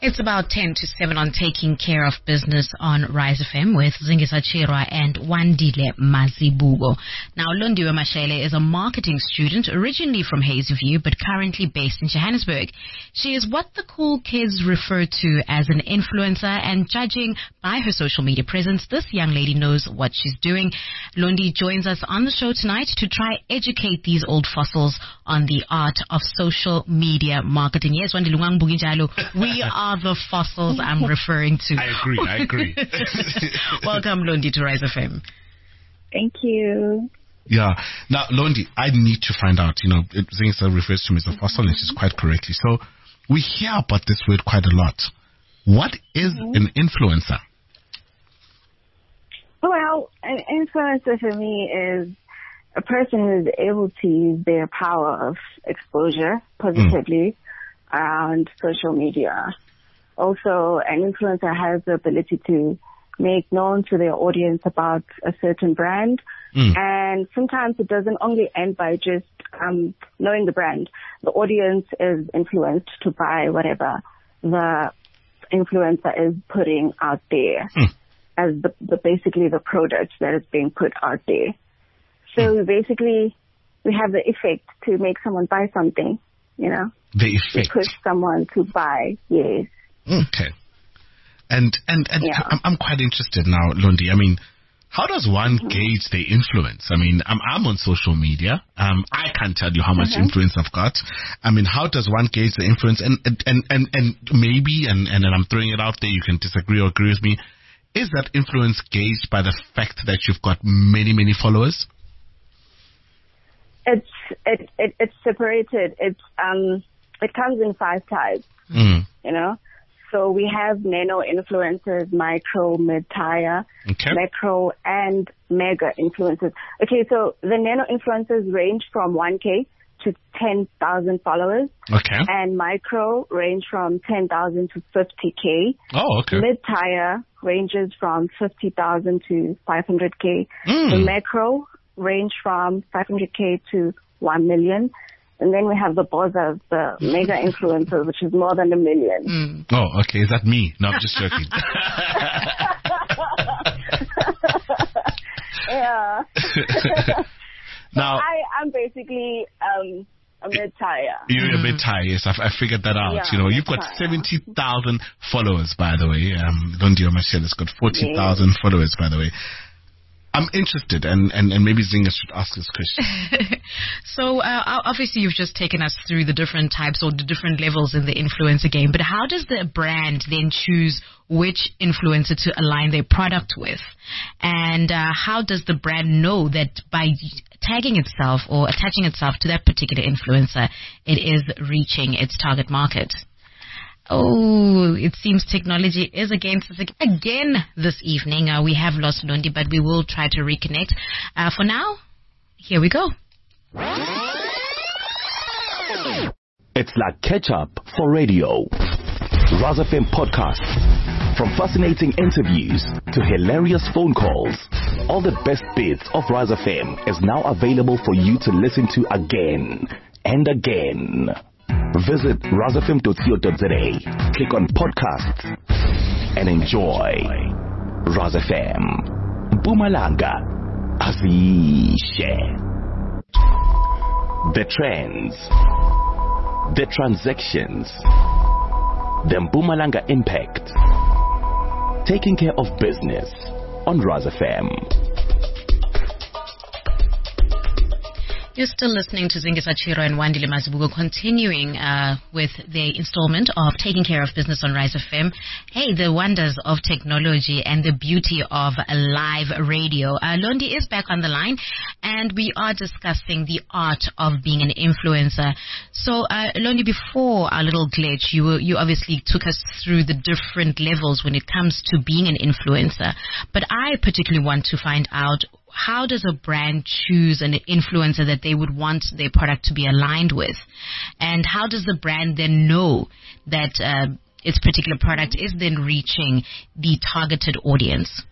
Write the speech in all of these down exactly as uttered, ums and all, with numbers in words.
It's about ten to seven on Taking Care of Business on Rise F M with Zingisa Chirwa and Wandile Mazibuko. Now, Londiwe Mashele is a marketing student originally from Hazyview but currently based in Johannesburg. She is what the cool kids refer to as an influencer, and judging by her social media presence, this young lady knows what she's doing. Londi joins us on the show tonight to try educate these old fossils on the art of social media marketing. Yes, Wandile Bugijalo, we are the fossils I'm referring to. I agree, I agree. Welcome, Londi, to Rise F M. Thank you. Yeah. Now, Londi, I need to find out, you know, Zingisa refers to me as a fossil, and she's quite correctly. So, we hear about this word quite a lot. What is mm-hmm. an influencer? Well, an influencer for me is a person who is able to use their power of exposure positively mm. around social media. Also, an influencer has the ability to make known to their audience about a certain brand. Mm. And sometimes it doesn't only end by just um, knowing the brand. The audience is influenced to buy whatever the influencer is putting out there mm. as the, the basically the product that is being put out there. So mm. basically, we have the effect to make someone buy something, you know. The effect. To push someone to buy, yes. Okay. And and, and yeah. I'm, I'm quite interested now, Londi. I mean, how does one mm-hmm. gauge their influence? I mean, I'm, I'm on social media. Um, I can't tell you how much mm-hmm. influence I've got. I mean, how does one gauge the influence? And and and, and maybe, and, and I'm throwing it out there, you can disagree or agree with me. Is that influence gauged by the fact that you've got many, many followers? It's it, it it's separated. It's um it comes in five types. Mm. You know. So we have nano influencers, micro, mid-tier, okay. macro, and mega influencers. Okay, so the nano influencers range from one K to ten thousand followers. Okay. And micro range from ten thousand to fifty K. Oh, okay. Mid-tier ranges from fifty thousand to five hundred K. Mm. The macro range from five hundred K to one million. And then we have the bozzers, the mega influencers, which is more than a million. Mm. Oh, okay. Is that me? No, I'm just joking. Yeah. Now, so I, I'm basically um, a mid-tier. You're a mid-tier, yes. I, I figured that out. Yeah, you know, you've got seventy thousand followers, by the way. Um, Londiwe Mashele has got forty thousand yeah. followers, by the way. I'm interested, and, and, and maybe Zinga should ask this question. So, uh, obviously, you've just taken us through the different types or the different levels in the influencer game, but how does the brand then choose which influencer to align their product with? And uh, how does the brand know that by tagging itself or attaching itself to that particular influencer, it is reaching its target market? Oh, it seems technology is against us again this evening. Uh, we have lost Londi, but we will try to reconnect. Uh, for now, here we go. It's like ketchup for radio. Rise F M podcast. From fascinating interviews to hilarious phone calls, all the best bits of Rise F M is now available for you to listen to again and again. Visit rise f m dot co dot za, click on podcasts, and enjoy. Rise F M. Mpumalanga. Azishe. The trends. The transactions. The Mpumalanga impact. Taking care of business on Rise F M. You're still listening to Zingisa Chirwa and Wandile Mazibuko, continuing uh, with the installment of Taking Care of Business on Rise F M. Hey, the wonders of technology and the beauty of a live radio. Uh, Londi is back on the line, and we are discussing the art of being an influencer. So, uh, Londi, before our little glitch, you were, you obviously took us through the different levels when it comes to being an influencer. But I particularly want to find out, how does a brand choose an influencer that they would want their product to be aligned with? And how does the brand then know that uh, its particular product is then reaching the targeted audience?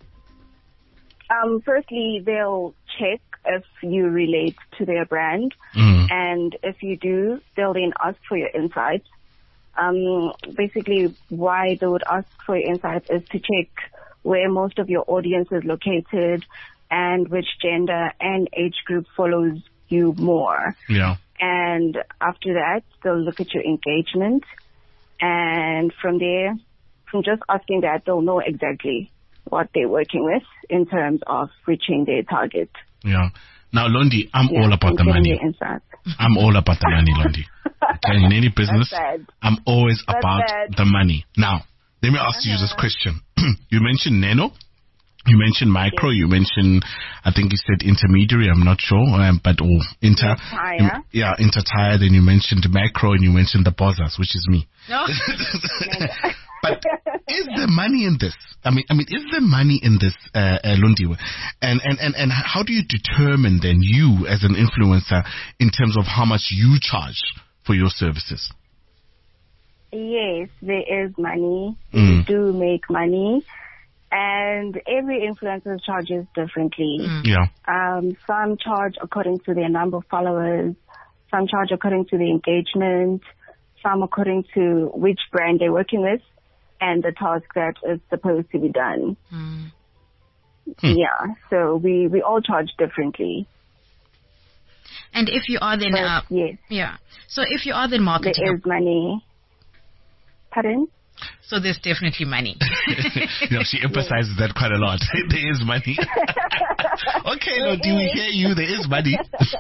Um, firstly, they'll check if you relate to their brand. Mm. And if you do, they'll then ask for your insights. Um, basically, why they would ask for your insights is to check where most of your audience is located and which gender and age group follows you more. Yeah. And after that, they'll look at your engagement. And from there, from just asking that, they'll know exactly what they're working with in terms of reaching their target. Yeah. Now, Londi, I'm Yeah, all about and the getting money. your insights. I'm all about the money, Londi. Okay, in any business, bad. I'm always That's about bad. the money. Now, let me ask you this question. You mentioned nano, you mentioned micro, you mentioned, I think you said intermediary, I'm not sure, um, but oh, inter, Tire. um, yeah, inter-tire, then you mentioned macro and you mentioned the bossers, which is me. No. But is there money in this? I mean, I mean, is there money in this, uh, uh, Lundi? And, and, and, and how do you determine then you as an influencer in terms of how much you charge for your services? Yes, there is money. Mm. You do make money. And every influencer charges differently. Mm. Yeah. Um, some charge according to their number of followers. Some charge according to the engagement. Some according to which brand they're working with and the task that is supposed to be done. Mm. Hmm. Yeah, so we, we all charge differently. And if you are then, But uh, yes, yeah. So if you are then there marketing, is money. Pardon? so there's definitely money. You know, she emphasizes that quite a lot. There is money. Okay, Lundi, we hear you. There is money.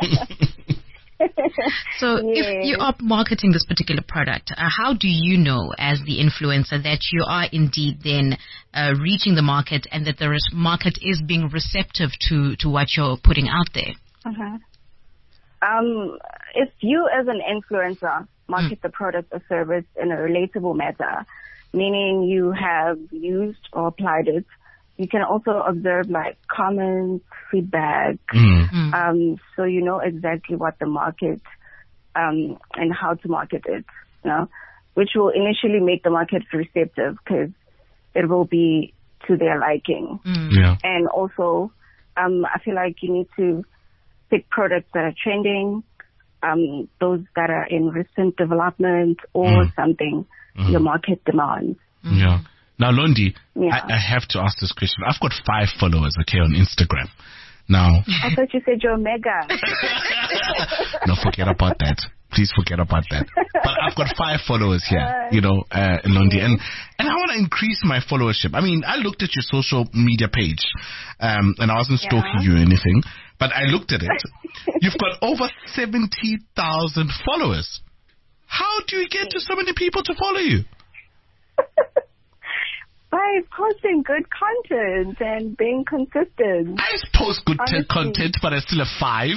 So if Yes. you are marketing this particular product, uh, how do you know as the influencer that you are indeed then uh, reaching the market and that the res- market is being receptive to, to what you're putting out there? Uh-huh. Um, if you as an influencer market Mm. the product or service in a relatable manner, meaning you have used or applied it, you can also observe like comments, feedback, Mm. Mm. um, so you know exactly what the market um, and how to market it, you know, which will initially make the market receptive because it will be to their liking. Mm. Yeah. And also, um, I feel like you need to pick products that are trending, um, those that are in recent development or Mm. something your market demands. Yeah. Now, Londi, Yeah. I, I have to ask this question. I've got five followers, okay, on Instagram. Now, I thought you said you're mega. no, forget about that. Please forget about that. But I've got five followers here, you know, uh, Londi, and and I want to increase my followership. I mean, I looked at your social media page, um, and I wasn't stalking Yeah. you or anything, but I looked at it. You've got over seventy thousand followers. How do you get to so many people to follow you? By posting good content and being consistent. I post good t- Honestly. content, but I still have five.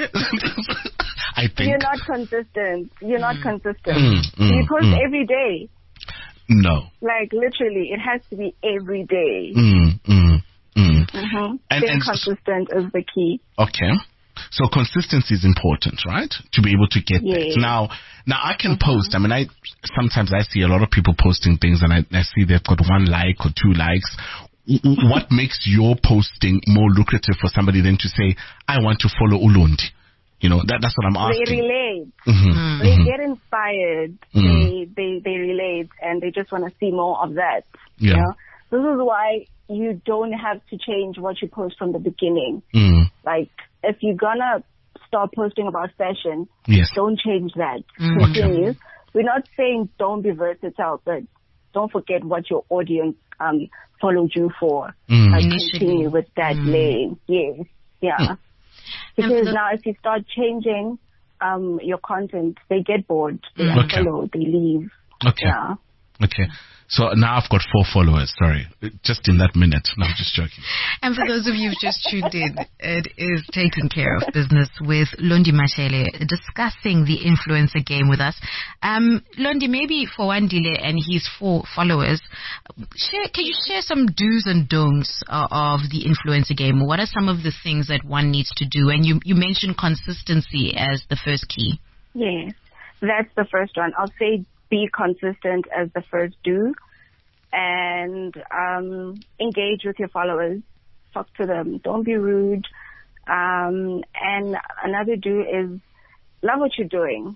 I think. You're not consistent. You're not consistent. Mm, mm, you post mm. every day. No. Like literally, it has to be every day. Mm, mm, mm. Mm-hmm. And- Being and- consistent is the key. Okay. So consistency is important, right? To be able to get Yes. that. Now, now I can post. I mean, I sometimes I see a lot of people posting things, and I, I see they've got one like or two likes. W- w- What makes your posting more lucrative for somebody than to say, "I want to follow Ulundi"? You know, that that's what I'm They asking. relate. Mhm, They mhm. get inspired. Mm. They, they they relate, and they just want to see more of that. Yeah. You know? This is why you don't have to change what you post from the beginning. Mm. Like, if you're gonna start posting about fashion, Yes. don't change that. Mm. Continue. We're not saying don't be versatile, but don't forget what your audience um followed you for. Mm. Like, Initially. continue with that Mm. lane. Yes. Yeah. Mm. Because the- now if you start changing um your content, they get bored. They Mm. Okay. unfollow, they leave. Okay. Yeah. Okay. So now I've got four followers. Sorry, just in that minute. No, I'm just joking. And for those of you who've just tuned in, it is Taking Care of Business with Londi Mashele discussing the influencer game with us. Um, Londi, maybe for Wandile and his four followers, share, can you share some do's and don'ts uh, of the influencer game? What are some of the things that one needs to do? And you, you mentioned consistency as the first key. Yes. That's the first one. I'll say be consistent as the first do, and um, engage with your followers. Talk to them. Don't be rude. Um, and another do is love what you're doing. Mm.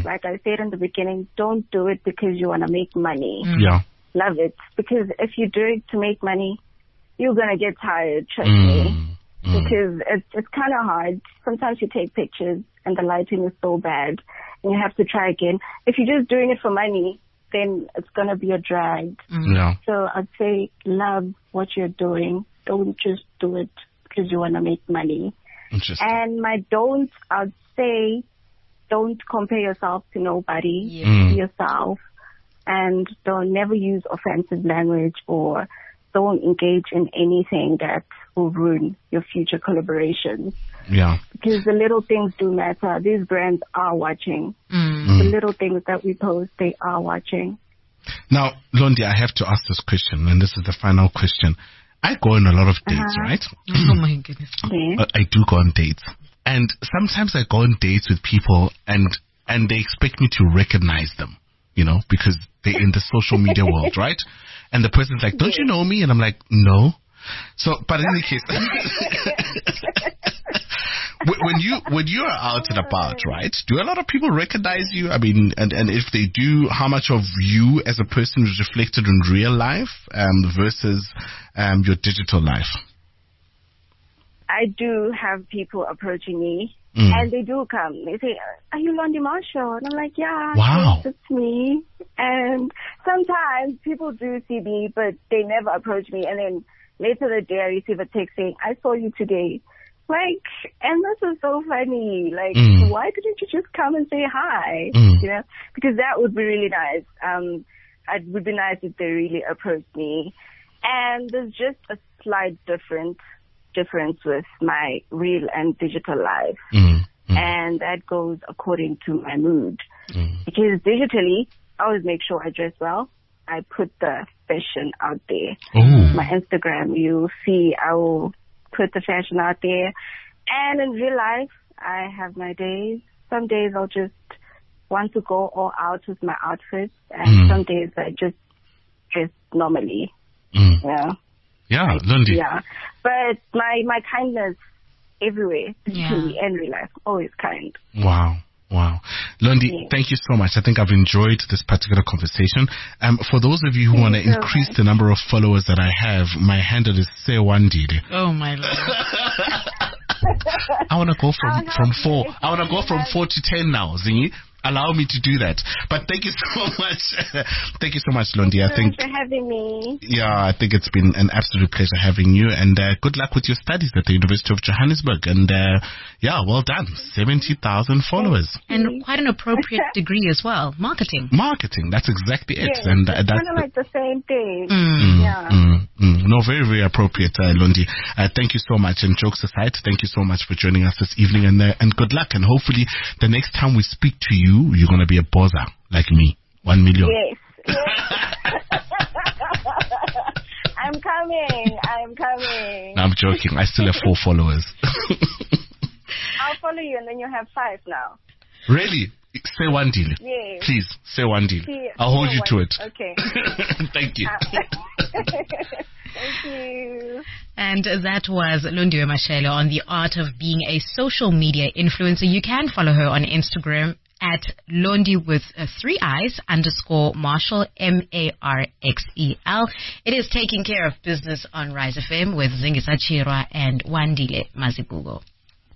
Mm. Like I said in the beginning, don't do it because you want to make money. Mm. Yeah. Love it. Because if you do it to make money, you're going to get tired, trust Mm. me. Mm. Because it's, it's kind of hard. Sometimes you take pictures and the lighting is so bad and you have to try again. If you're just doing it for money, then it's going to be a drag. Mm. Yeah. So I'd say love what you're doing. Don't just do it because you want to make money. Interesting. And my don't, I'd say don't compare yourself to nobody. Yeah. Mm. Be yourself. And don't never use offensive language or don't engage in anything that will ruin your future collaborations. Yeah. Because the little things do matter. These brands are watching. Mm. The little things that we post, they are watching. Now, Londi, I have to ask this question, and this is the final question. I go on a lot of dates, Uh-huh. right? Oh my goodness. Yeah. I do go on dates. And sometimes I go on dates with people and and they expect me to recognize them, you know, because they're in the social media world, right? And the person's like, don't you know me? And I'm like, no. So, but in any case, when you when you are out and about, right? Do a lot of people recognize you? I mean, and, and if they do, how much of you as a person is reflected in real life um, versus um, your digital life? I do have people approaching me, Mm. and they do come. They say, are you Londi Marshall? And I'm like, yeah, Wow. yes, it's me. And sometimes people do see me, but they never approach me. And then later the day I receive a text saying, I saw you today. Like, and this is so funny. Like, Mm. why didn't you just come and say hi? Mm. You know, because that would be really nice. Um, it would be nice if they really approached me. And there's just a slight difference difference with my real and digital life. Mm. Mm. And that goes according to my mood. Mm. Because digitally, I always make sure I dress well. I put the fashion out there. Oh. My Instagram, you'll see I will put the fashion out there. And in real life, I have my days. Some days I'll just want to go all out with my outfits. And Mm. some days I just dress normally. Mm. Yeah. Yeah, Lundi. Yeah. But my, my kindness everywhere, Yeah. digitally and real life, always kind. Wow. Wow. Lundi, Yeah. thank you so much. I think I've enjoyed this particular conversation. Um, for those of you who want to you so increase much. the number of followers that I have, my handle is Sewandile. Oh my Lord. I want to go from, I'll from help four. you. I want to go from four to ten now, Zingi. Allow me to do that. But thank you so much. Thank you so much, Lundi. I think, Thanks for having me. yeah, I think it's been an absolute pleasure having you. And uh, good luck with your studies at the University of Johannesburg. And uh, yeah, well done. seventy thousand followers. And quite an appropriate degree as well. Marketing. Marketing, that's exactly it. Yes, and uh, it's that's kind of like the same thing. Mm. Yeah. Mm, mm. No, very, very appropriate, uh, Lundi. Uh, thank you so much. And jokes aside, thank you so much for joining us this evening. And uh, and good luck. And hopefully, the next time we speak to you, you're going to be a bozza like me. One million. Yes. yes. I'm coming. I'm coming. No, I'm joking. I still have four followers. I'll follow you and then you have five now. Really? Say one deal. Yes. Please, say one deal. See, I'll hold say you to one- it. Okay. Thank you. Thank you. And that was Lundiwe Mashele on the art of being a social media influencer. You can follow her on Instagram at Londi with uh, three eyes underscore Marshall, M A R X E L. It is Taking Care of Business on Rise F M with Zingisa Chirwa and Wandile Mazibugo.